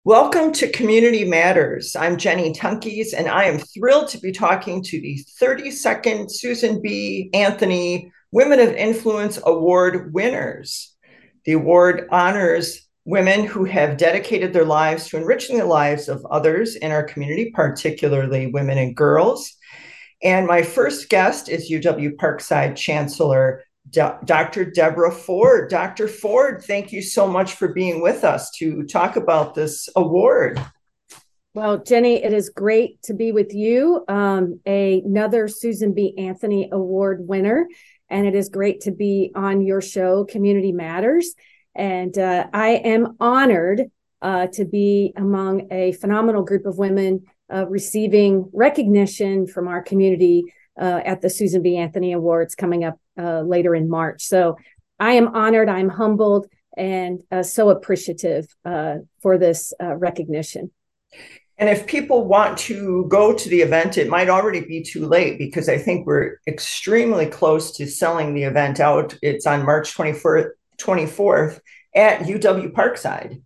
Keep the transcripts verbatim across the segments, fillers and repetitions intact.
Welcome to Community Matters. I'm Jenny Tunkeys, and I am thrilled to be talking to the thirty-second Susan B. Anthony Women of Influence Award winners. The award honors women who have dedicated their lives to enriching the lives of others in our community, particularly women and girls. And my first guest is U W Parkside Chancellor Doctor Deborah Ford. Doctor Ford, thank you so much for being with us to talk about this award. Well, Jenny, it is great to be with you, um, a, another Susan B. Anthony Award winner, and it is great to be on your show, Community Matters. And uh, I am honored uh, to be among a phenomenal group of women uh, receiving recognition from our community uh, at the Susan B. Anthony Awards coming up uh, later in March. So I am honored, I'm humbled, and uh, so appreciative uh, for this uh, recognition. And if people want to go to the event, it might already be too late because I think we're extremely close to selling the event out. It's on March twenty-fourth at U W Parkside.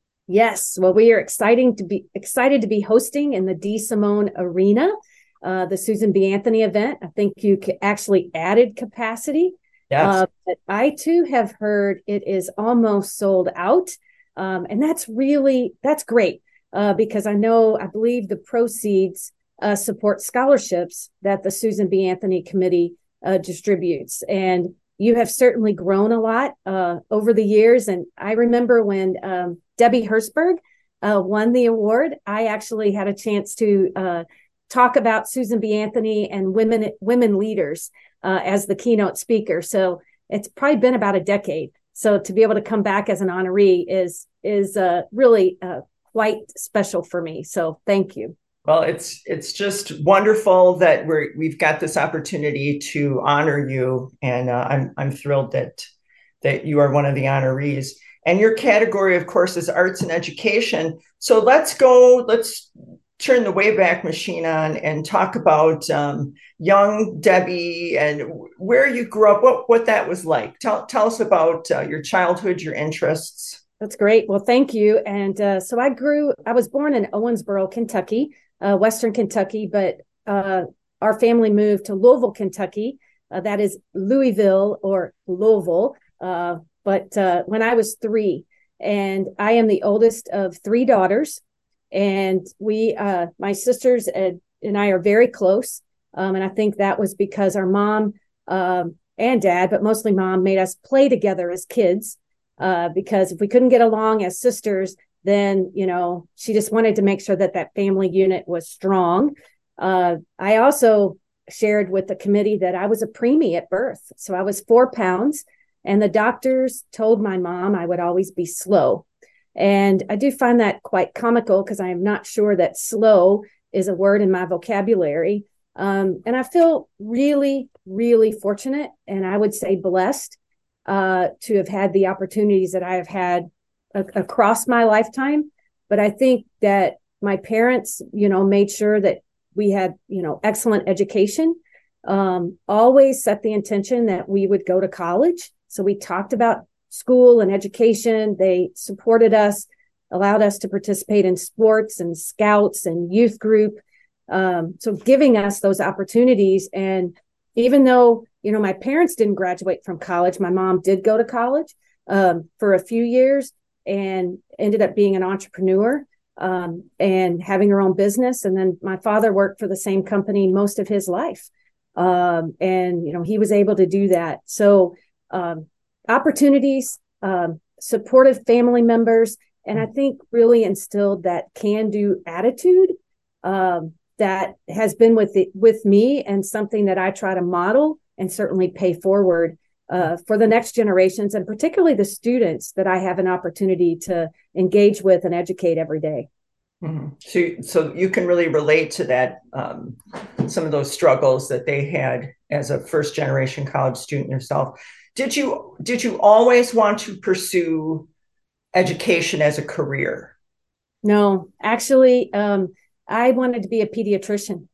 Yes, well, we are exciting to be excited to be hosting in the DeSimone Arena, uh, the Susan B. Anthony event. I think you actually added capacity. Yes. Uh, but I too have heard it is almost sold out. Um, and that's really, that's great uh, because I know, I believe the proceeds uh, support scholarships that the Susan B. Anthony Committee uh, distributes. And you have certainly grown a lot uh, over the years. And I remember when um, Debbie Hertzberg uh, won the award, I actually had a chance to uh, talk about Susan B. Anthony and women women leaders uh, as the keynote speaker. So it's probably been about a decade. So to be able to come back as an honoree is is uh, really uh, quite special for me. So thank you. Well, it's it's just wonderful that we're we've got this opportunity to honor you, and uh, I'm I'm thrilled that that you are one of the honorees. And your category, of course, is arts and education. So let's go. Let's turn the Wayback Machine on and talk about um, young Debbie and where you grew up. What what that was like. Tell tell us about uh, your childhood, your interests. That's great. Well, thank you. And uh, so I grew. I was born in Owensboro, Kentucky. Uh, Western Kentucky, but uh, our family moved to Louisville, Kentucky. Uh, that is Louisville or Louisville. Uh, but uh, when I was three, and I am the oldest of three daughters, and we, uh, my sisters and, and I are very close. Um, and I think that was because our mom um, and dad, but mostly mom, made us play together as kids. Uh, because if we couldn't get along as sisters, then, you know, she just wanted to make sure that that family unit was strong. Uh, I also shared with the committee that I was a preemie at birth. So I was four pounds and the doctors told my mom I would always be slow. And I do find that quite comical because I am not sure that slow is a word in my vocabulary. Um, and I feel really, really fortunate and I would say blessed uh, to have had the opportunities that I have had across my lifetime. But I think that my parents, you know, made sure that we had, you know, excellent education, um, always set the intention that we would go to college. So we talked about school and education. They supported us, allowed us to participate in sports and scouts and youth group. Um, so giving us those opportunities. And even though, you know, my parents didn't graduate from college, my mom did go to college um, for a few years and ended up being an entrepreneur um, and having her own business. And then my father worked for the same company most of his life. Um, and, you know, he was able to do that. So um, opportunities, um, supportive family members, and I think really instilled that can-do attitude um, that has been with it, with me and something that I try to model and certainly pay forward Uh, for the next generations, and particularly the students that I have an opportunity to engage with and educate every day. Mm-hmm. So, so you can really relate to that, um, some of those struggles that they had as a first generation college student yourself. Did you did you always want to pursue education as a career? No, actually, um, I wanted to be a pediatrician,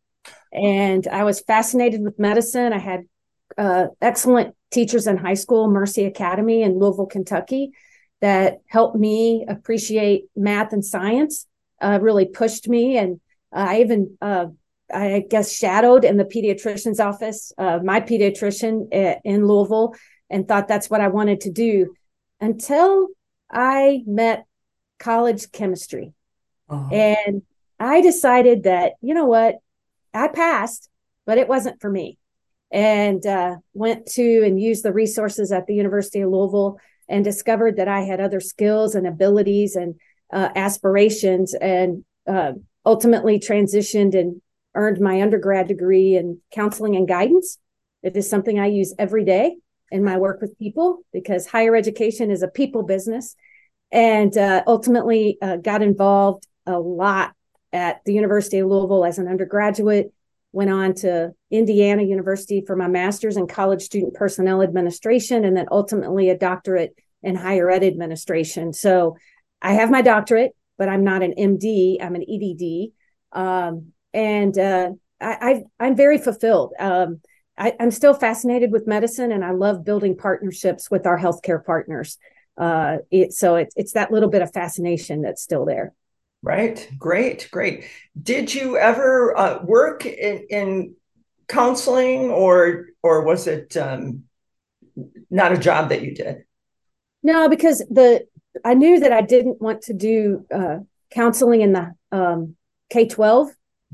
and I was fascinated with medicine. I had uh, excellent teachers in high school, Mercy Academy in Louisville, Kentucky. that helped me appreciate math and science, uh, really pushed me. And I even, uh, I guess, shadowed in the pediatrician's office, uh, my pediatrician in Louisville, and thought that's what I wanted to do until I met college chemistry. Uh-huh. And I decided that, you know what, I passed, but it wasn't for me. And uh, went to and used the resources at the University of Louisville and discovered that I had other skills and abilities and uh, aspirations, and uh, ultimately transitioned and earned my undergrad degree in counseling and guidance. It is something I use every day in my work with people, because higher education is a people business. And uh, ultimately uh, got involved a lot at the University of Louisville as an undergraduate, went on to Indiana University for my master's in college student personnel administration, and then ultimately a doctorate in higher ed administration. So I have my doctorate, but I'm not an M D, I'm an E D D. Um, and uh, I, I, I'm very fulfilled. Um, I, I'm still fascinated with medicine, and I love building partnerships with our healthcare partners. Uh, it, so it, it's that little bit of fascination that's still there. Right. Great. Great. Did you ever uh, work in, in counseling, or or was it um, not a job that you did? No, because the I knew that I didn't want to do uh, counseling in the um, K twelve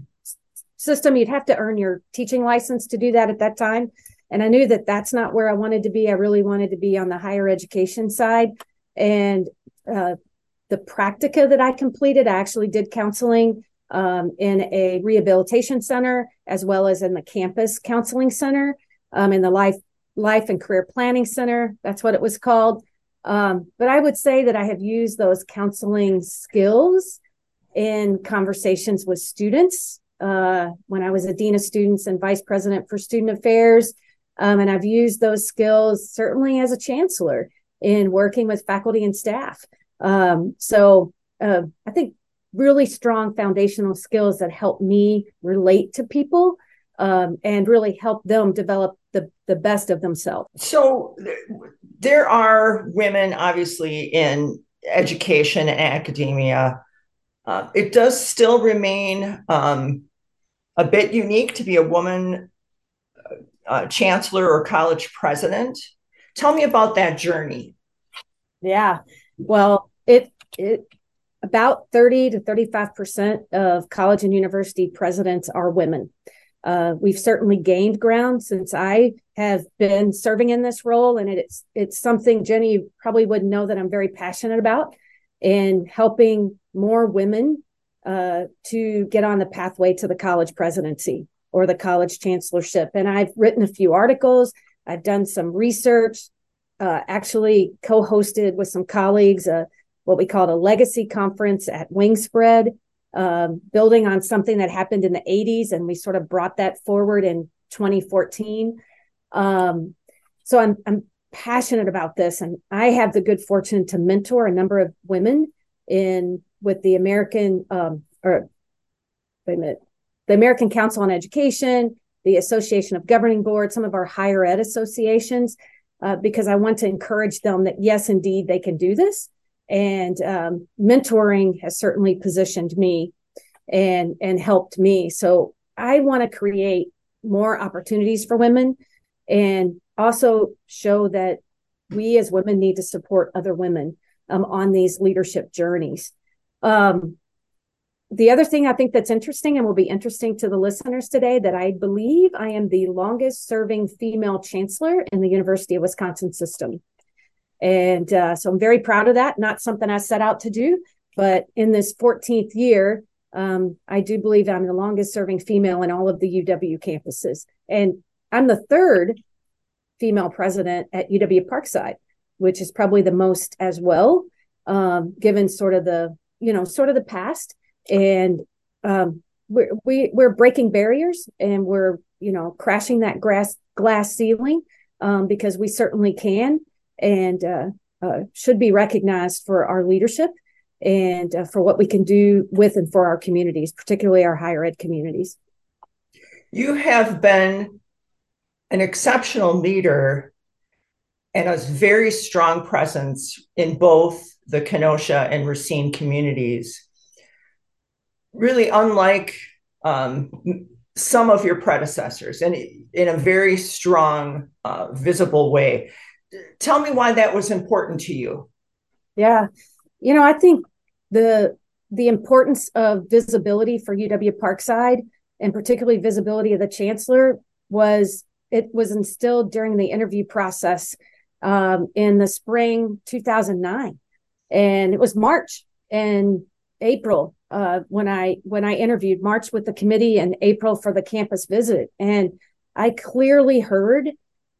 system. You'd have to earn your teaching license to do that at that time. And I knew that that's not where I wanted to be. I really wanted to be on the higher education side. And uh, the practica that I completed, I actually did counseling um, in a rehabilitation center, as well as in the campus counseling center, um, in the life, life and career planning center. That's what it was called. Um, but I would say that I have used those counseling skills in conversations with students uh, when I was a dean of students and vice president for student affairs. Um, and I've used those skills certainly as a chancellor in working with faculty and staff. Um, so uh, I think really strong foundational skills that help me relate to people um, and really help them develop the, the best of themselves. So there are women, obviously, in education and academia. Uh, it does still remain um, a bit unique to be a woman uh, chancellor or college president. Tell me about that journey. Yeah, well, it it about thirty to thirty-five percent of college and university presidents are women. Uh, we've certainly gained ground since I have been serving in this role, and it's it's something, Jenny, you probably wouldn't know that I'm very passionate about, in helping more women uh, to get on the pathway to the college presidency or the college chancellorship. And I've written a few articles. I've done some research, uh, actually co-hosted with some colleagues uh, what we called a legacy conference at Wingspread, um, building on something that happened in the eighties. And we sort of brought that forward in twenty fourteen. Um, so I'm, I'm passionate about this. And I have the good fortune to mentor a number of women in with the American, um, or wait a minute, the American Council on Education, the Association of Governing Boards, some of our higher ed associations, uh, because I want to encourage them that, yes, indeed, they can do this. And um, mentoring has certainly positioned me and, and helped me. So I want to create more opportunities for women and also show that we as women need to support other women um, on these leadership journeys. Um, The other thing I think that's interesting and will be interesting to the listeners today, that I believe I am the longest serving female chancellor in the University of Wisconsin system. And uh, so I'm very proud of that. Not something I set out to do, but in this fourteenth year, um, I do believe I'm the longest serving female in all of the U W campuses. And I'm the third female president at U W Parkside, which is probably the most as well, um, given sort of the, you know, sort of the past. And um, we're, we, we're breaking barriers, and we're, you know, crashing that glass, glass ceiling um, because we certainly can, and uh, uh, should be recognized for our leadership and uh, for what we can do with and for our communities, particularly our higher ed communities. You have been an exceptional leader, and a very strong presence in both the Kenosha and Racine communities. Really unlike um, some of your predecessors, and in a very strong, uh, visible way. Tell me why that was important to you. Yeah. You know, I think the the importance of visibility for U W Parkside, and particularly visibility of the chancellor, was it was instilled during the interview process um, in the spring two thousand nine, and it was March and April uh, when I when I interviewed, March with the committee and April for the campus visit, and I clearly heard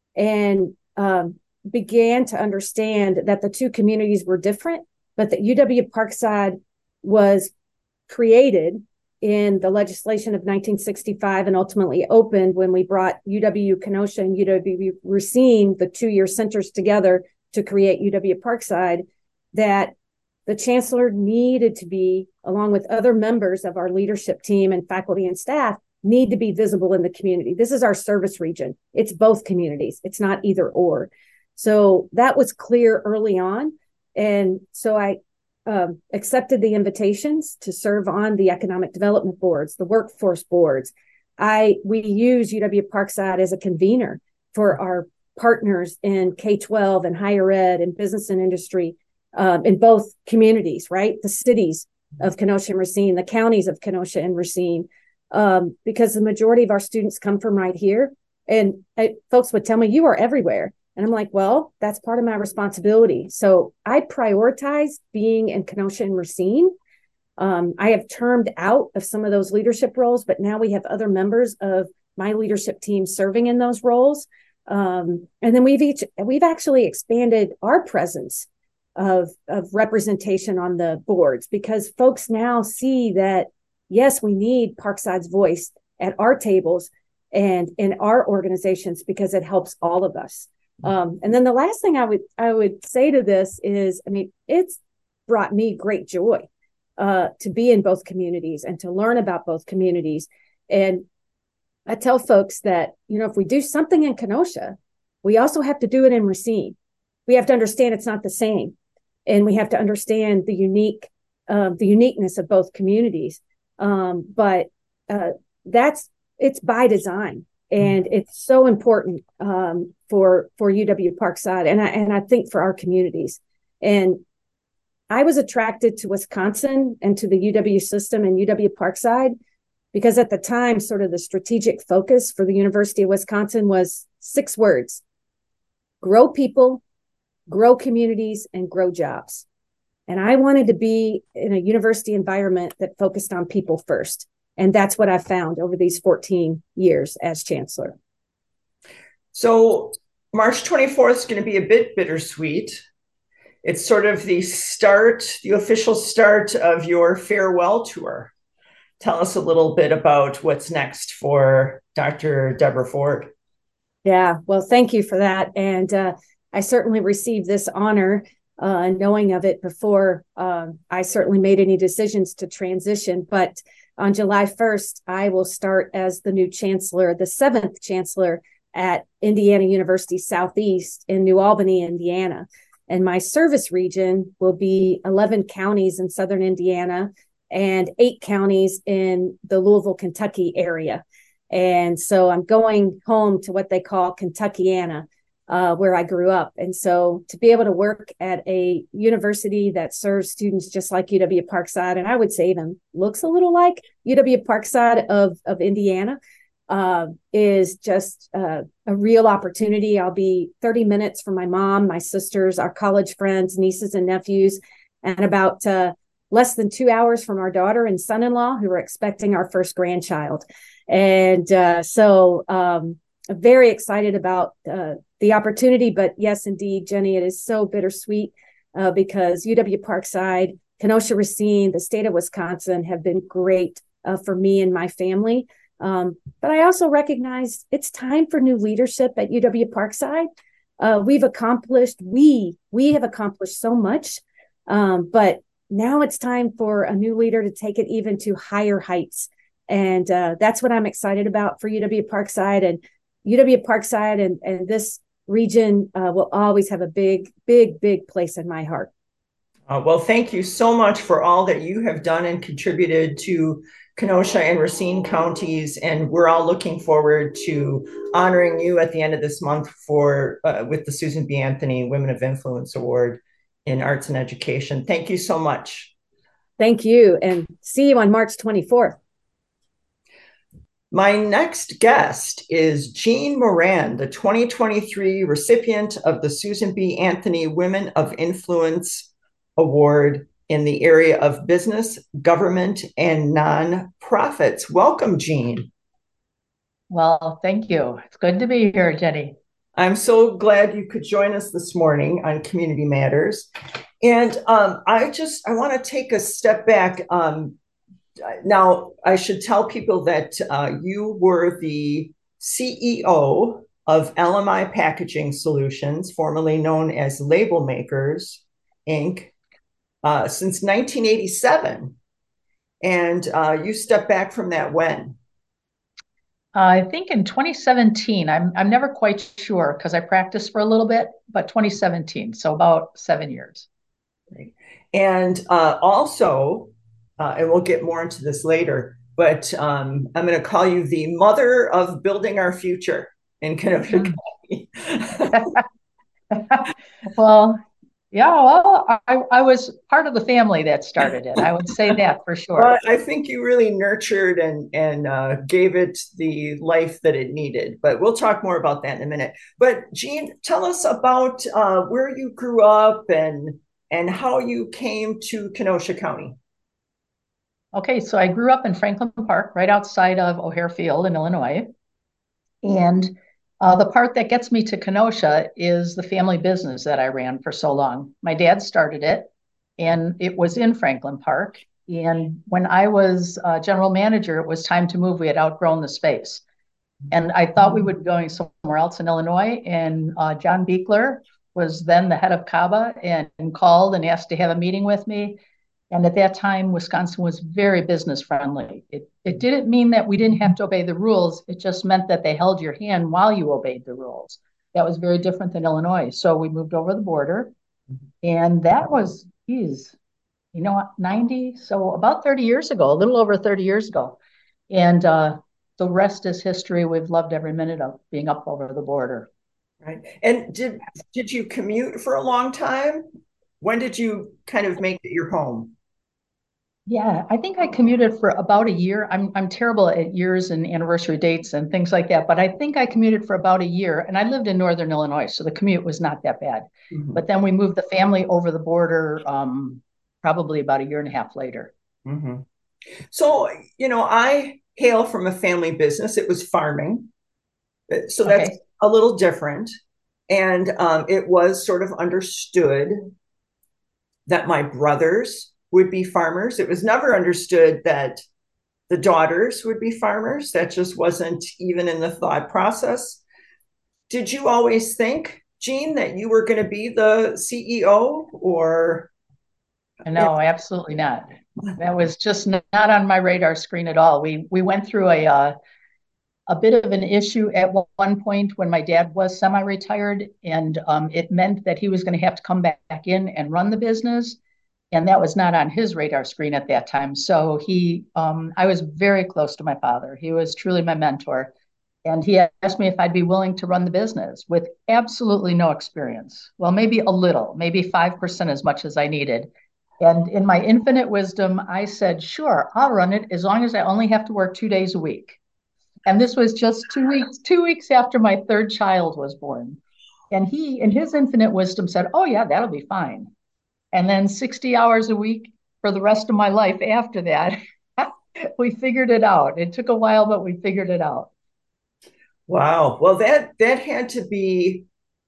and um, began to understand that the two communities were different, but that U W Parkside was created in the legislation of nineteen sixty-five and ultimately opened when we brought U W Kenosha and U W Racine, the two-year centers, together to create U W Parkside, that the chancellor needed to be, along with other members of our leadership team and faculty and staff, need to be visible in the community. This is our service region. It's both communities. It's not either or. So that was clear early on. And so I um, accepted the invitations to serve on the economic development boards, the workforce boards. I we use U W Parkside as a convener for our partners in K twelve and higher ed and business and industry um, in both communities, right? The cities of Kenosha and Racine, the counties of Kenosha and Racine, um, because the majority of our students come from right here. And I, folks would tell me, you are everywhere. And I'm like, well, that's part of my responsibility. So I prioritize being in Kenosha and Racine. Um, I have termed out of some of those leadership roles, but now we have other members of my leadership team serving in those roles. Um, and then we've each we've actually expanded our presence of, of representation on the boards, because folks now see that, yes, we need Parkside's voice at our tables and in our organizations, because it helps all of us. Um, and then the last thing I would I would say to this is, I mean, it's brought me great joy uh, to be in both communities and to learn about both communities. And I tell folks that, you know, if we do something in Kenosha, we also have to do it in Racine. We have to understand it's not the same, and we have to understand the unique uh, the uniqueness of both communities. Um, but uh, that's it's by design. And it's so important um, for for U W Parkside, and I and I think for our communities. And I was attracted to Wisconsin and to the U W system and U W Parkside because at the time, sort of the strategic focus for the University of Wisconsin was six words: grow people, grow communities, and grow jobs. And I wanted to be in a university environment that focused on people first. And that's what I found over these fourteen years as chancellor. So March twenty-fourth is going to be a bit bittersweet. It's sort of the start, the official start of your farewell tour. Tell us a little bit about what's next for Doctor Deborah Ford. Yeah, well, thank you for that. And uh, I certainly received this honor, uh, knowing of it before uh, I certainly made any decisions to transition. But on July first, I will start as the new chancellor, the seventh chancellor at Indiana University Southeast in New Albany, Indiana. And my service region will be eleven counties in southern Indiana and eight counties in the Louisville, Kentucky area. And so I'm going home to what they call Kentuckiana, uh, where I grew up. And so to be able to work at a university that serves students just like U W Parkside, and I would say even looks a little like U W Parkside of, of Indiana, uh, is just uh, a real opportunity. I'll be thirty minutes from my mom, my sisters, our college friends, nieces and nephews, and about uh, less than two hours from our daughter and son-in-law who are expecting our first grandchild. And uh, so um, I'm very excited about uh, the opportunity. But yes, indeed, Jenny, it is so bittersweet uh, because U W Parkside, Kenosha Racine, the state of Wisconsin have been great uh, for me and my family. Um, but I also recognize it's time for new leadership at U W Parkside. Uh, we've accomplished, we, we have accomplished so much, um, but now it's time for a new leader to take it even to higher heights. And uh, that's what I'm excited about for U W Parkside. And U W Parkside and, and this region uh, will always have a big, big, big place in my heart. Uh, well, thank you so much for all that you have done and contributed to Kenosha and Racine counties. And we're all looking forward to honoring you at the end of this month for uh, with the Susan B. Anthony Women of Influence Award in Arts and Education. Thank you so much. Thank you, and see you on March twenty-fourth. My next guest is Jean Moran, the twenty twenty-three recipient of the Susan B. Anthony Women of Influence Award in the area of business, government, and nonprofits. Welcome, Jean. Well, thank you. It's good to be here, Jenny. I'm so glad you could join us this morning on Community Matters. And um, I just, I want to take a step back. Um, now, I should tell people that uh, you were the C E O of L M I Packaging Solutions, formerly known as Label Makers, Incorporated, uh, since nineteen eighty-seven. And uh, you stepped back from that when? Uh, I think in twenty seventeen. I'm I'm never quite sure because I practiced for a little bit, but twenty seventeen, so about seven years. Right. And uh, also, uh, and we'll get more into this later, but um, I'm going to call you the mother of building our future in Kenosha County. Well, yeah, well, I, I was part of the family that started it. I would say that for sure. Well, I think you really nurtured and and uh, gave it the life that it needed. But we'll talk more about that in a minute. But Jean, tell us about uh, where you grew up and and how you came to Kenosha County. Okay, so I grew up in Franklin Park, right outside of O'Hare Field in Illinois. And uh, the part that gets me to Kenosha is the family business that I ran for so long. My dad started it, and it was in Franklin Park. And when I was uh, general manager, it was time to move. We had outgrown the space. And I thought we would be going somewhere else in Illinois. And uh, John Beekler was then the head of CABA and, and called and asked to have a meeting with me. And at that time, Wisconsin was very business friendly. It, it didn't mean that we didn't have to obey the rules. It just meant that they held your hand while you obeyed the rules. That was very different than Illinois. So we moved over the border. And that was, geez, you know, ninety, so about thirty years ago, a little over thirty years ago. And uh, the rest is history. We've loved every minute of being up over the border. Right. And did did you commute for a long time? When did you kind of make it your home? Yeah, I think I commuted for about a year. I'm I'm terrible at years and anniversary dates and things like that, but I think I commuted for about a year, and I lived in Northern Illinois, so the commute was not that bad. Mm-hmm. But then we moved the family over the border um, probably about a year and a half later. Mm-hmm. So, you know, I hail from a family business. It was farming. So that's okay. A little different. And um, it was sort of understood that my brothers would be farmers. It was never understood that the daughters would be farmers. That just wasn't even in the thought process. Did you always think, Jean, that you were going to be the C E O or? No, absolutely not. That was just not on my radar screen at all. We we went through a uh, a bit of an issue at one point when my dad was semi-retired, and um, it meant that he was going to have to come back in and run the business. And that was not on his radar screen at that time. So he, um, I was very close to my father. He was truly my mentor. And he asked me if I'd be willing to run the business with absolutely no experience. Well, maybe a little, maybe five percent as much as I needed. And in my infinite wisdom, I said, sure, I'll run it as long as I only have to work two days a week. And this was just two weeks, two weeks after my third child was born. And he, in his infinite wisdom, said, oh yeah, that'll be fine. And then sixty hours a week for the rest of my life after that, we figured it out. It took a while, but we figured it out. Wow. Well, that that had to be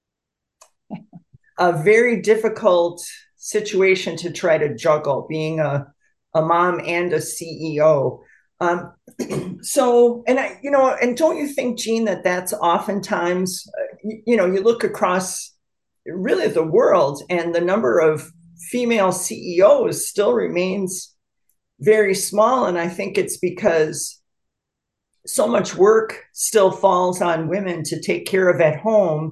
a very difficult situation to try to juggle, being a, a mom and a C E O. Um, so, and I, you know, and don't you think, Jean, that that's oftentimes, uh, you, you know, you look across really the world and the number of female C E Os still remains very small. And I think it's because so much work still falls on women to take care of at home.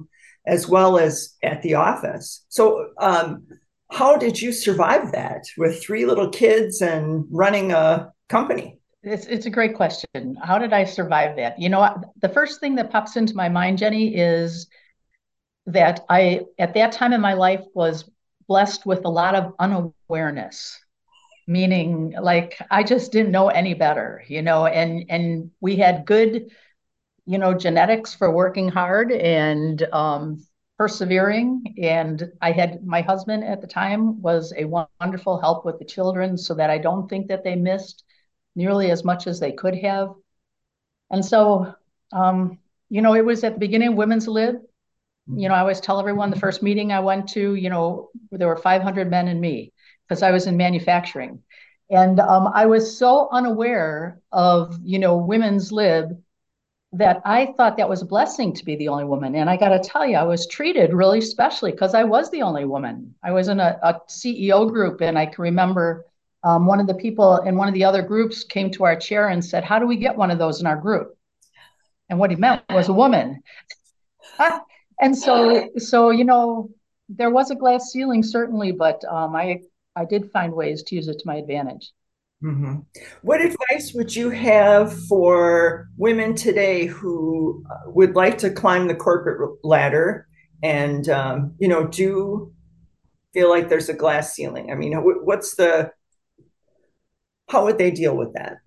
as well as at the office. So, um, how did you survive that with three little kids and running a company? It's it's a great question. How did I survive that? You know, the first thing that pops into my mind, Jenny, is that I, at that time in my life, was blessed with a lot of unawareness, meaning like I just didn't know any better, you know, and and we had good, you know, genetics for working hard and um, persevering. And I had my husband at the time was a wonderful help with the children, so that I don't think that they missed nearly as much as they could have. And so, um, you know, it was at the beginning of Women's Lib. You know, I always tell everyone the first meeting I went to, you know, there were five hundred men and me because I was in manufacturing. And um, I was so unaware of, you know, Women's Lib that I thought that was a blessing to be the only woman. And I got to tell you, I was treated really specially because I was the only woman. I was in a, a C E O group, and I can remember um, one of the people in one of the other groups came to our chair and said, "How do we get one of those in our group?" And what he meant was a woman. And so, so you know, there was a glass ceiling, certainly, but um, I, I did find ways to use it to my advantage. Mm-hmm. What advice would you have for women today who would like to climb the corporate ladder and, um, you know, do feel like there's a glass ceiling? I mean, what's the, how would they deal with that?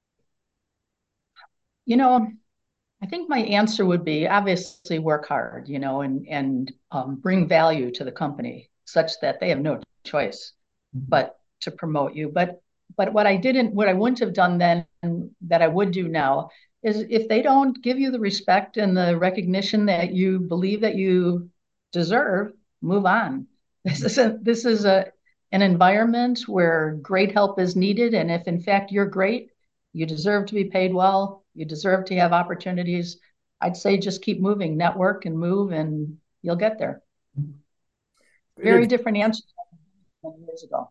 You know, I think my answer would be obviously work hard, you know, and and um, bring value to the company such that they have no choice but to promote you. But but what I didn't, what I wouldn't have done then that I would do now is if they don't give you the respect and the recognition that you believe that you deserve, move on. This is a, this is a an environment where great help is needed, and if in fact you're great, you deserve to be paid well. You deserve to have opportunities. I'd say just keep moving, network and move, and you'll get there. Very different answer than twenty years ago.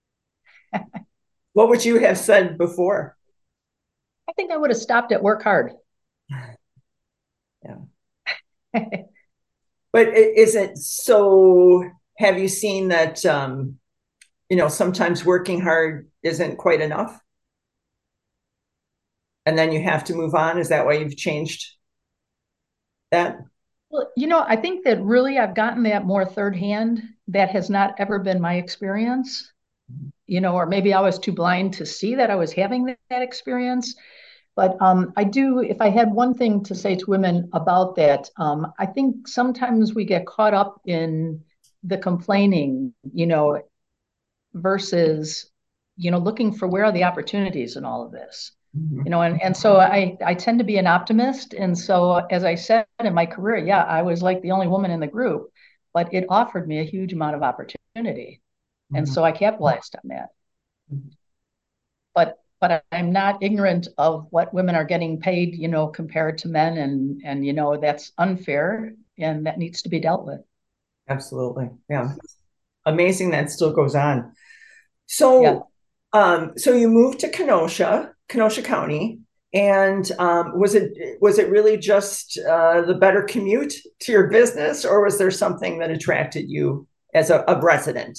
What would you have said before? I think I would have stopped at work hard. Yeah. But is it so? Have you seen that, um, you know, sometimes working hard isn't quite enough? And then you have to move on? Is that why you've changed that? Well, you know, I think that really I've gotten that more third hand. That has not ever been my experience, you know, or maybe I was too blind to see that I was having that, that experience. But um, I do, if I had one thing to say to women about that, um, I think sometimes we get caught up in the complaining, you know, versus, you know, looking for where are the opportunities in all of this. Mm-hmm. You know, and, and so I, I tend to be an optimist. And so, as I said in my career, yeah, I was like the only woman in the group, but it offered me a huge amount of opportunity. Mm-hmm. And so I capitalized on that. Mm-hmm. But but I'm not ignorant of what women are getting paid, you know, compared to men. And, and you know, that's unfair and that needs to be dealt with. Absolutely. Yeah. Amazing that still goes on. So, yeah. um, so you moved to Kenosha, Kenosha County, and um, was it was it really just uh, the better commute to your business, or was there something that attracted you as a, a resident?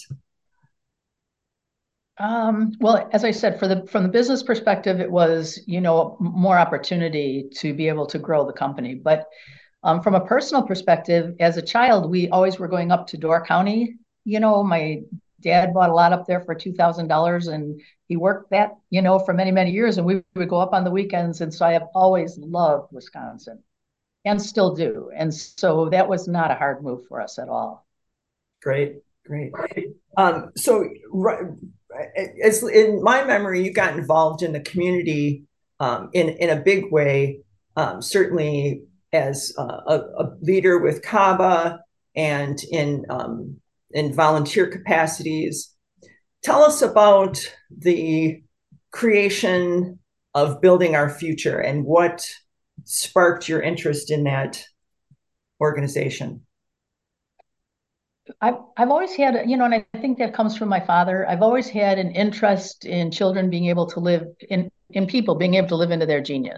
Um, well, as I said, for the from the business perspective, it was, you know, more opportunity to be able to grow the company. But um, from a personal perspective, as a child, we always were going up to Door County. You know, my dad bought a lot up there for two thousand dollars, and he worked that, you know, for many, many years. And we would go up on the weekends. And so I have always loved Wisconsin and still do. And so that was not a hard move for us at all. Great, great. Um, so right, as in my memory, you got involved in the community um, in, in a big way, um, certainly as a, a leader with CABA and in, um, in volunteer capacities. Tell us about the creation of Building Our Future and what sparked your interest in that organization. I've, I've always had, you know, and I think that comes from my father. I've always had an interest in children being able to live in, in people being able to live into their genius.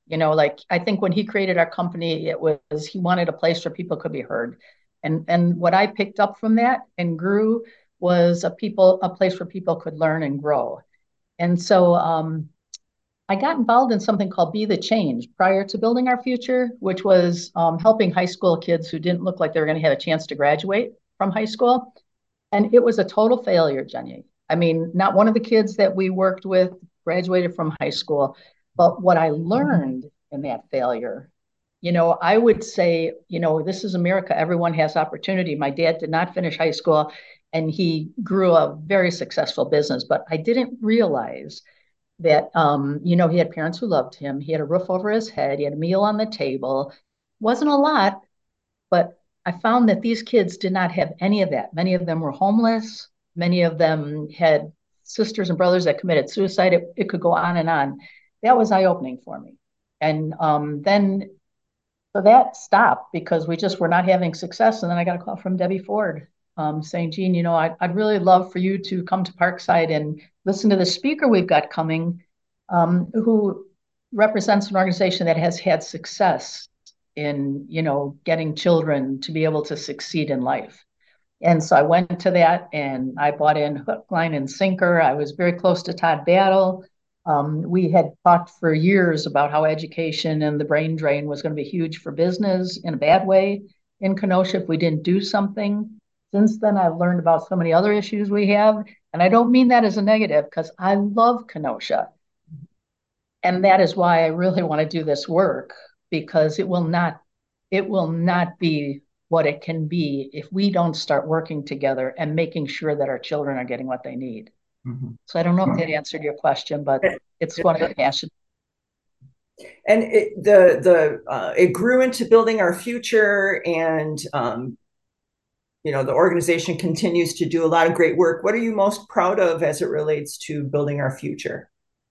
You know, like I think when he created our company, it was he wanted a place where people could be heard. And and what I picked up from that and grew was a people a place where people could learn and grow. And so um, I got involved in something called Be the Change prior to Building Our Future, which was um, helping high school kids who didn't look like they were going to have a chance to graduate from high school. And it was a total failure, Jenny. I mean, not one of the kids that we worked with graduated from high school. But what I learned in that failure, you know, I would say, you know, this is America. Everyone has opportunity. My dad did not finish high school and he grew a very successful business, but I didn't realize that, um, you know, he had parents who loved him. He had a roof over his head. He had a meal on the table. Wasn't a lot, but I found that these kids did not have any of that. Many of them were homeless. Many of them had sisters and brothers that committed suicide. It, it could go on and on. That was eye-opening for me. And um, then, so that stopped because we just were not having success. And then I got a call from Debbie Ford um, saying, Jean, you know, I'd, I'd really love for you to come to Parkside and listen to the speaker we've got coming, um, who represents an organization that has had success in, you know, getting children to be able to succeed in life. And so I went to that and I bought in hook, line, and sinker. I was very close to Todd Battle. Um, we had talked for years about how education and the brain drain was going to be huge for business in a bad way in Kenosha if we didn't do something. Since then, I've learned about so many other issues we have. And I don't mean that as a negative because I love Kenosha. And that is why I really want to do this work, because it will not, it will not be what it can be if we don't start working together and making sure that our children are getting what they need. Mm-hmm. So I don't know if that answered your question, but it's one of the passions. And it, the the uh, it grew into Building Our Future, and um, you know, the organization continues to do a lot of great work. What are you most proud of as it relates to Building Our Future?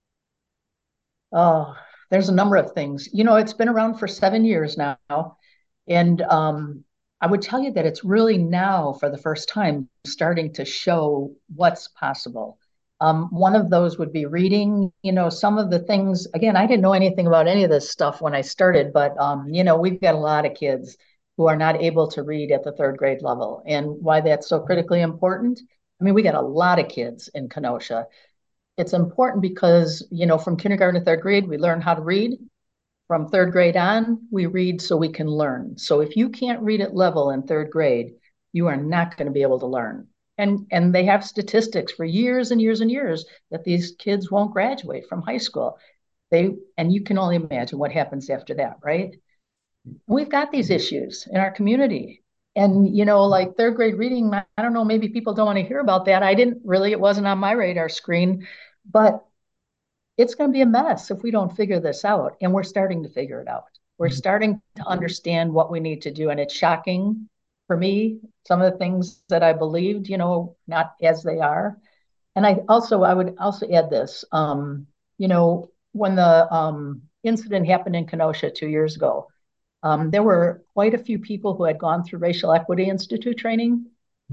Oh, there's a number of things. You know, it's been around for seven years now, and um, I would tell you that it's really now, for the first time, starting to show what's possible. Um, one of those would be reading. You know, some of the things, again, I didn't know anything about any of this stuff when I started, but, um, you know, we've got a lot of kids who are not able to read at the third grade level. And why that's so critically important, I mean, we got a lot of kids in Kenosha. It's important because, you know, from kindergarten to third grade, we learn how to read. From third grade on, we read so we can learn. So if you can't read at level in third grade, you are not going to be able to learn. And, and they have statistics for years and years and years that these kids won't graduate from high school. They, and you can only imagine what happens after that, right? We've got these issues in our community. And, you know, like third grade reading, I don't know, maybe people don't want to hear about that. I didn't really, it wasn't on my radar screen, but it's going to be a mess if we don't figure this out. And we're starting to figure it out. We're starting to understand what we need to do. And it's shocking for me, some of the things that I believed, you know, not as they are. And I also, I would also add this, um, you know, when the um, incident happened in Kenosha two years ago, um, there were quite a few people who had gone through Racial Equity Institute training.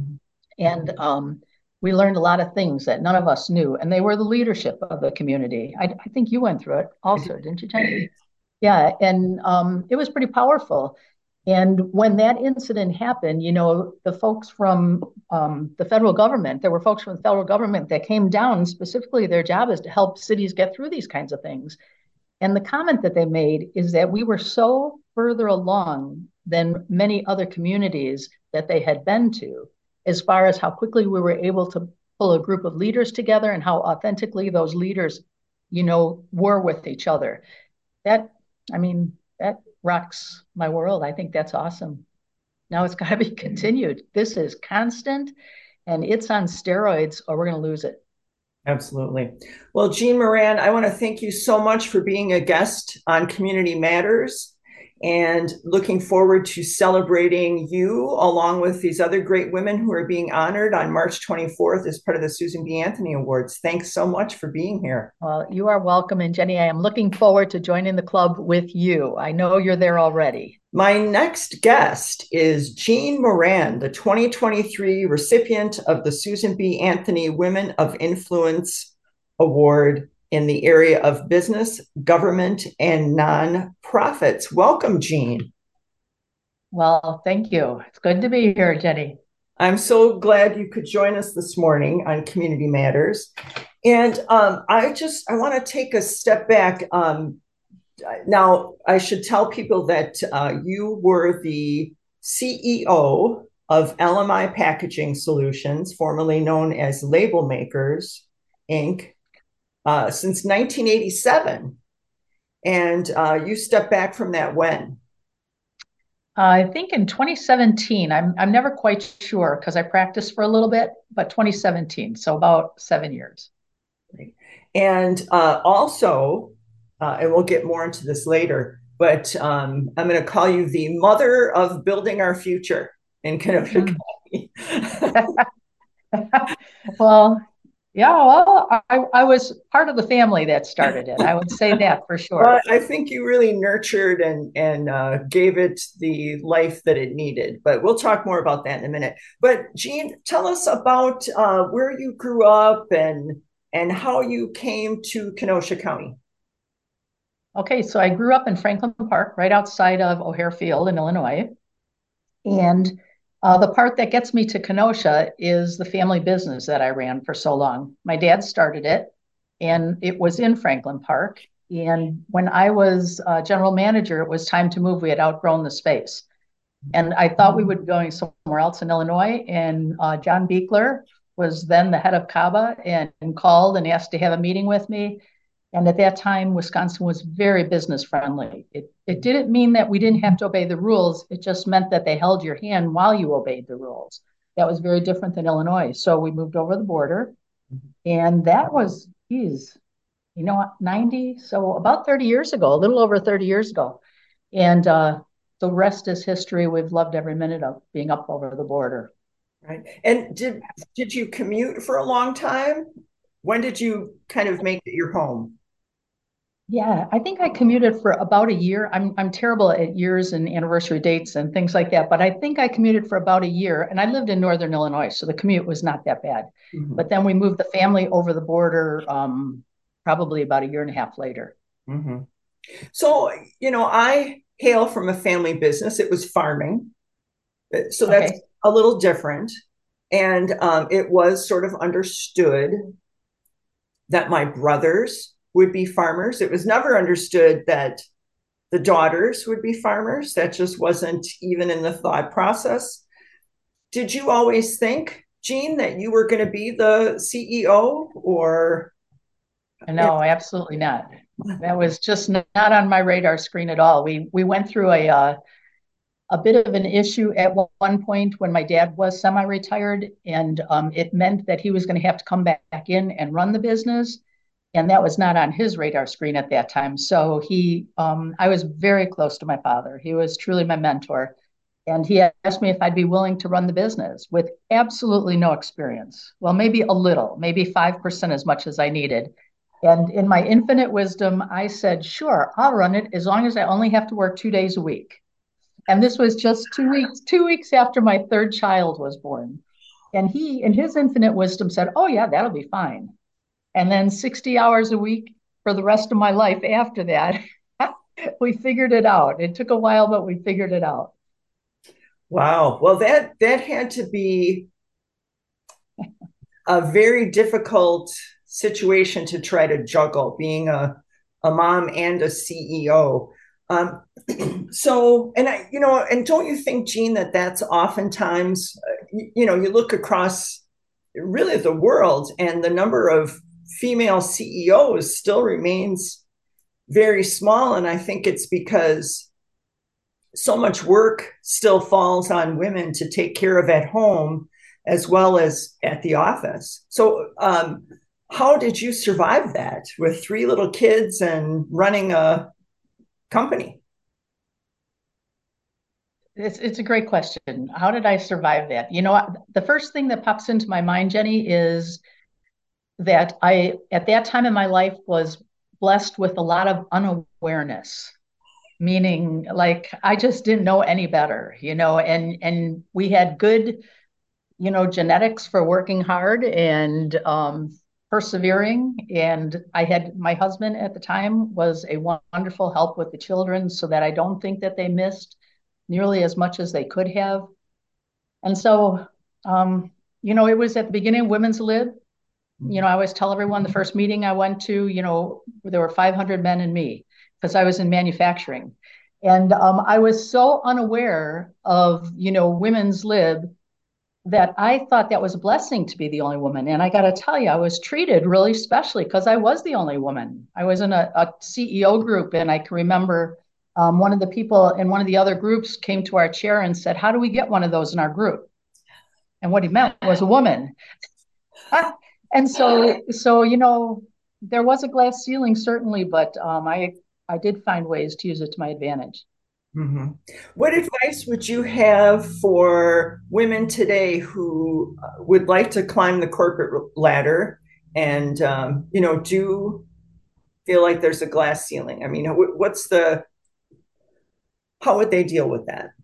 And um, we learned a lot of things that none of us knew. And they were the leadership of the community. I, I think you went through it also, didn't you, Jenny? Yeah, and um, it was pretty powerful. And when that incident happened, you know, the folks from um, the federal government, there were folks from the federal government that came down. Specifically, their job is to help cities get through these kinds of things. And the comment that they made is that we were so further along than many other communities that they had been to, as far as how quickly we were able to pull a group of leaders together and how authentically those leaders, you know, were with each other. That, I mean, that rocks my world. I think that's awesome. Now it's got to be continued. This is constant and it's on steroids or we're going to lose it. Absolutely. Well, Jean Moran, I want to thank you so much for being a guest on Community Matters, and looking forward to celebrating you along with these other great women who are being honored on March twenty-fourth as part of the Susan B. Anthony Awards. Thanks so much for being here. Well, you are welcome. And Jenny, I am looking forward to joining the club with you. I know you're there already. My next guest is Jean Moran, the twenty twenty-three recipient of the Susan B. Anthony Women of Influence Award in the area of business, government, and nonprofits. Welcome, Jean. Well, thank you. It's good to be here, Jenny. I'm so glad you could join us this morning on Community Matters. And um, I just, I want to take a step back. Um, now, I should tell people that uh, you were the C E O of L M I Packaging Solutions, formerly known as Label Makers, Incorporated, uh, since nineteen eighty-seven. And uh, you stepped back from that when? Uh, I think in twenty seventeen. I'm I'm never quite sure because I practiced for a little bit, but twenty seventeen, so about seven years. And uh, also, uh, and we'll get more into this later, but um, I'm going to call you the mother of building our future in Kenosha mm. County. Well, yeah, well, I, I was part of the family that started it. I would say that for sure. Well, I think you really nurtured and and uh, gave it the life that it needed. But we'll talk more about that in a minute. But Jean, tell us about uh, where you grew up and and how you came to Kenosha County. Okay, so I grew up in Franklin Park, right outside of O'Hare Field in Illinois. And Uh, the part that gets me to Kenosha is the family business that I ran for so long. My dad started it, and it was in Franklin Park. And when I was uh, general manager, it was time to move. We had outgrown the space. And I thought we would be going somewhere else in Illinois. And uh, John Beekler was then the head of C A B A and, and called and asked to have a meeting with me. And at that time, Wisconsin was very business friendly. It, it didn't mean that we didn't have to obey the rules. It just meant that they held your hand while you obeyed the rules. That was very different than Illinois. So we moved over the border. And that was, geez, you know, ninety, so about thirty years ago, a little over thirty years ago. And uh, the rest is history. We've loved every minute of being up over the border. Right. And did did you commute for a long time? When did you kind of make it your home? Yeah, I think I commuted for about a year. I'm I'm terrible at years and anniversary dates and things like that, but I think I commuted for about a year, and I lived in Northern Illinois, so the commute was not that bad. Mm-hmm. But then we moved the family over the border um, probably about a year and a half later. Mm-hmm. So, you know, I hail from a family business. It was farming. So that's okay. A little different. And um, it was sort of understood that my brothers would be farmers. It was never understood that the daughters would be farmers. That just wasn't even in the thought process. Did you always think, Jean, that you were going to be the C E O or? No, absolutely not. That was just not on my radar screen at all. We we went through a uh, a bit of an issue at one point when my dad was semi-retired, and um, it meant that he was going to have to come back in and run the business. And that was not on his radar screen at that time. So he, um, I was very close to my father. He was truly my mentor. And he asked me if I'd be willing to run the business with absolutely no experience. Well, maybe a little, maybe five percent as much as I needed. And in my infinite wisdom, I said, sure, I'll run it as long as I only have to work two days a week. And this was just two weeks, two weeks after my third child was born. And he, in his infinite wisdom, said, oh yeah, that'll be fine. And then sixty hours a week for the rest of my life after that, we figured it out. It took a while, but we figured it out. Wow. Well, that that had to be a very difficult situation to try to juggle, being a, a mom and a C E O. Um, so, and I, you know, and don't you think, Jean, that that's oftentimes, uh, you, you know, you look across really the world and the number of female C E Os still remains very small. And I think it's because so much work still falls on women to take care of at home as well as at the office. So um, how did you survive that with three little kids and running a company? It's it's a great question. How did I survive that? You know, the first thing that pops into my mind, Jenny, is that I, at that time in my life, was blessed with a lot of unawareness, meaning like I just didn't know any better, you know, and and we had good, you know, genetics for working hard and um, persevering. And I had my husband at the time was a wonderful help with the children so that I don't think that they missed nearly as much as they could have. And so, um, you know, it was at the beginning of Women's Lib. You know, I always tell everyone the first meeting I went to, you know, there were five hundred men and me because I was in manufacturing. And um, I was so unaware of, you know, Women's Lib that I thought that was a blessing to be the only woman. And I got to tell you, I was treated really specially because I was the only woman. I was in a, a C E O group, and I can remember um, one of the people in one of the other groups came to our chair and said, "How do we get one of those in our group?" And what he meant was a woman. And so, so you know, there was a glass ceiling, certainly, but um, I, I did find ways to use it to my advantage. Mm-hmm. What advice would you have for women today who would like to climb the corporate ladder and, um, you know, do feel like there's a glass ceiling? I mean, what's the, how would they deal with that?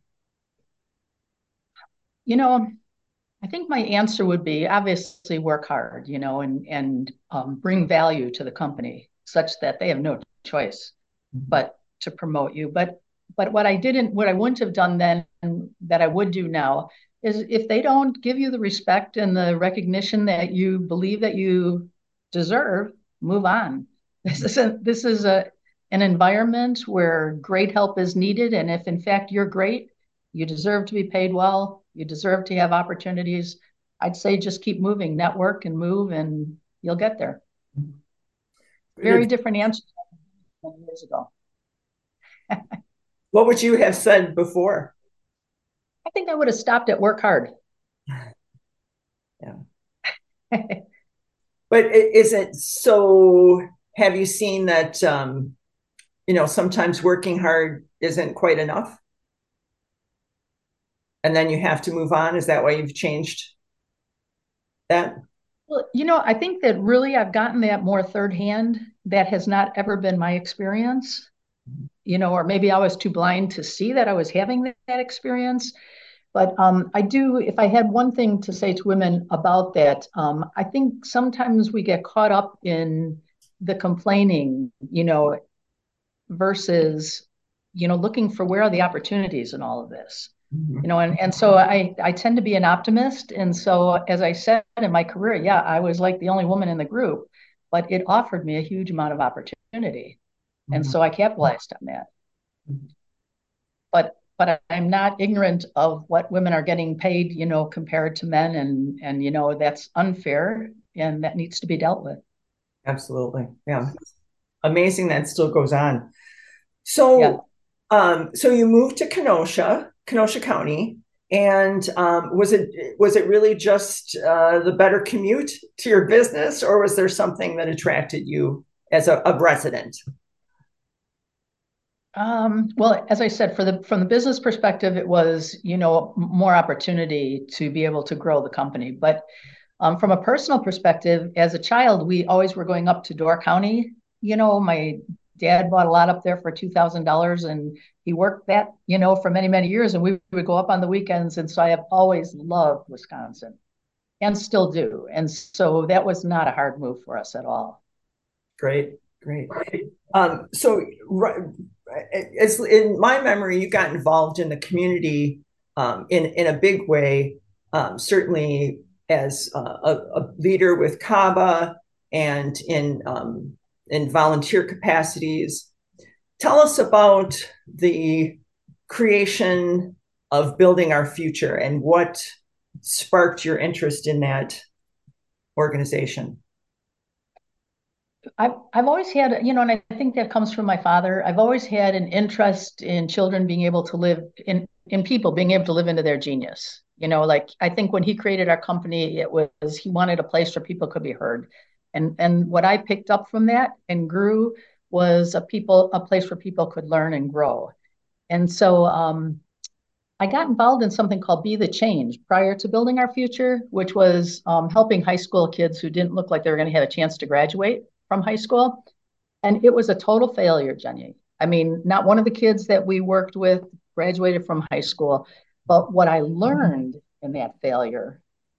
You know, I think my answer would be obviously work hard, you know, and, and um, bring value to the company such that they have no choice mm-hmm. but to promote you. But But what I didn't, what I wouldn't have done then that I would do now is if they don't give you the respect and the recognition that you believe that you deserve, move on. This is a, this is a, an environment where great help is needed. And if in fact you're great, you deserve to be paid well, you deserve to have opportunities. I'd say just keep moving, network and move, and you'll get there. Very different answer than twenty years ago. What would you have said before? I think I would have stopped at work hard. Yeah. But is it so, have you seen that, um, you know, sometimes working hard isn't quite enough? And then you have to move on? Is that why you've changed that? Well, you know, I think that really I've gotten that more third hand. That has not ever been my experience. You know, or maybe I was too blind to see that I was having that, that experience. But um, I do, if I had one thing to say to women about that, um, I think sometimes we get caught up in the complaining, you know, versus, you know, looking for where are the opportunities in all of this. Mm-hmm. You know, and, and so I, I tend to be an optimist. And so, as I said in my career, yeah, I was like the only woman in the group, but it offered me a huge amount of opportunity. And so I capitalized on that. But but I'm not ignorant of what women are getting paid, you know, compared to men. And, and you know, that's unfair and that needs to be dealt with. Absolutely. Yeah. Amazing that still goes on. So, yeah. um, so you moved to Kenosha, Kenosha County. And um, was it was it really just uh, the better commute to your business, or was there something that attracted you as a, a resident? Um, well, as I said, for the from the business perspective, it was, you know, more opportunity to be able to grow the company. But um, from a personal perspective, as a child, we always were going up to Door County. You know, my dad bought a lot up there for two thousand dollars, and he worked that, you know, for many, many years. And we would go up on the weekends. And so I have always loved Wisconsin and still do. And so that was not a hard move for us at all. Great, great. Um, so as in my memory, you got involved in the community um, in, in a big way, um, certainly as a, a leader with CABA and in, um, in volunteer capacities. Tell us about the creation of Building Our Future and what sparked your interest in that organization. I've, I've always had, you know, and I think that comes from my father. I've always had an interest in children being able to live in, in people being able to live into their genius. You know, like I think when he created our company, it was, he wanted a place where people could be heard. And, and what I picked up from that and grew was a people, a place where people could learn and grow. And so um, I got involved in something called Be the Change prior to Building Our Future, which was um, helping high school kids who didn't look like they were going to have a chance to graduate from high school. And it was a total failure, Jenny. I mean, not one of the kids that we worked with graduated from high school, but what I learned in that failure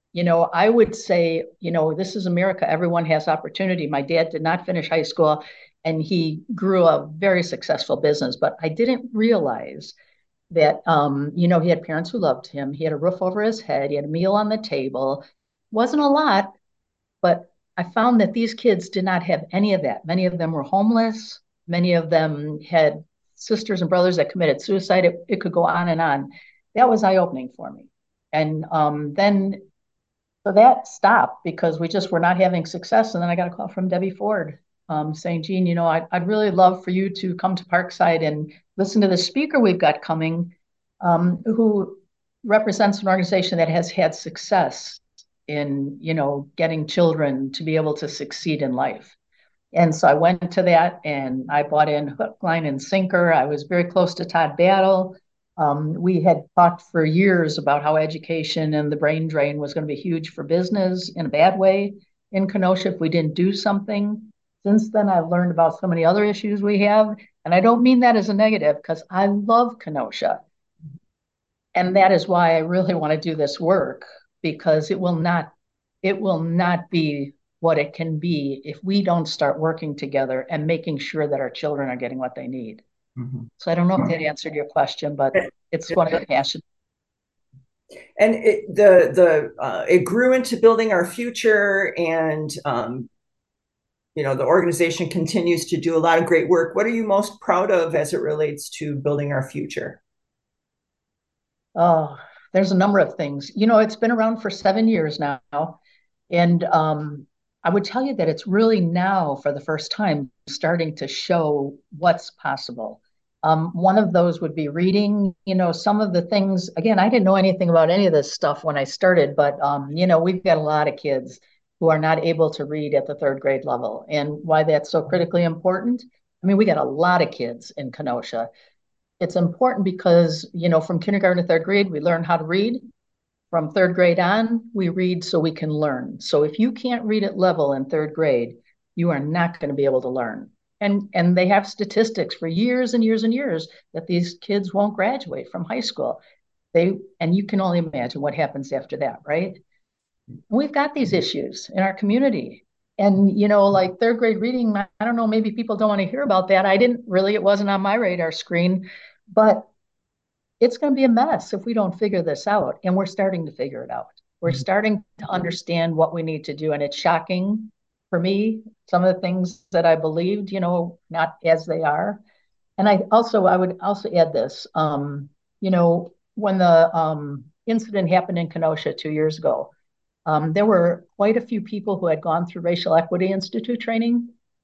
you know, I would say, you know, this is America. Everyone has opportunity. My dad did not finish high school and he grew a very successful business, but I didn't realize that, um, you know, he had parents who loved him. He had a roof over his head. He had a meal on the table. Wasn't a lot, but I found that these kids did not have any of that. Many of them were homeless. Many of them had sisters and brothers that committed suicide. It, it could go on and on. That was eye-opening for me. And um, then so that stopped because we just were not having success. And then I got a call from Debbie Ford um, saying, Jean, you know, I'd, I'd really love for you to come to Parkside and listen to the speaker we've got coming, um, who represents an organization that has had success in, you know, getting children to be able to succeed in life. And so I went to that and I bought in hook, line, and sinker. I was very close to Todd Battle. Um, we had talked for years about how education and the brain drain was going to be huge for business in a bad way in Kenosha if we didn't do something. Since then, I've learned about so many other issues we have. And I don't mean that as a negative because I love Kenosha. And that is why I really want to do this work, because it will not, it will not be what it can be if we don't start working together and making sure that our children are getting what they need. Mm-hmm. So I don't know if that answered your question, but it's one of the passions. And it, the the uh, it grew into building our future, and um, you know, the organization continues to do a lot of great work. What are you most proud of as it relates to building our future? Oh, there's a number of things. You know, it's been around for seven years now, and um, I would tell you that it's really now, for the first time, starting to show what's possible. Um, one of those would be reading. You know, some of the things, again, I didn't know anything about any of this stuff when I started, but, um, you know, we've got a lot of kids who are not able to read at the third grade level. And why that's so critically important, I mean, we got a lot of kids in Kenosha. It's important because, you know, from kindergarten to third grade, we learn how to read. From third grade on, we read so we can learn. So if you can't read at level in third grade, you are not going to be able to learn. And, and they have statistics for years and years and years that these kids won't graduate from high school. They, and you can only imagine what happens after that, right? We've got these issues in our community. And, you know, like third grade reading, I don't know, maybe people don't want to hear about that. I didn't really, it wasn't on my radar screen, but it's going to be a mess if we don't figure this out. And we're starting to figure it out. We're starting to understand what we need to do. And it's shocking for me, some of the things that I believed, you know, not as they are. And I also, I would also add this, um, you know, when the um, incident happened in Kenosha two years ago, um, there were quite a few people who had gone through Racial Equity Institute training.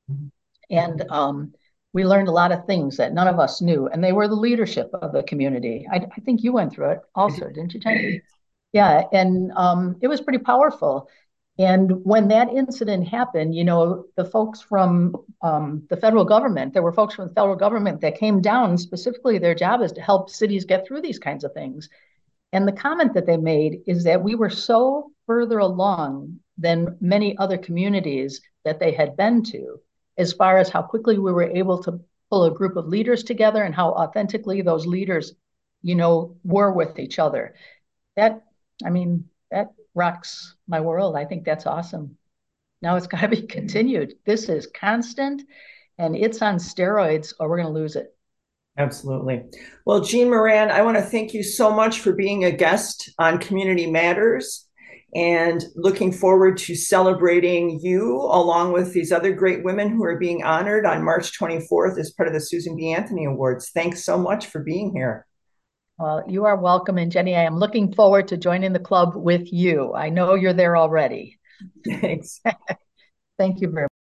And um, we learned a lot of things that none of us knew, and they were the leadership of the community. I, I think you went through it also, didn't you, Jenny? Yeah, and um, it was pretty powerful. And when that incident happened, you know, the folks from um, the federal government, there were folks from the federal government that came down. Specifically, their job is to help cities get through these kinds of things. And the comment that they made is that we were so further along than many other communities that they had been to, as far as how quickly we were able to pull a group of leaders together and how authentically those leaders, you know, were with each other. That, I mean, that rocks my world. I think that's awesome. Now it's got to be continued. This is constant and it's on steroids or we're going to lose it. Absolutely. Well, Jean Moran, I want to thank you so much for being a guest on Community Matters, and looking forward to celebrating you along with these other great women who are being honored on March twenty-fourth as part of the Susan B. Anthony Awards. Thanks so much for being here. Well, you are welcome. And Jenny, I am looking forward to joining the club with you. I know you're there already. Thanks. Thank you very much.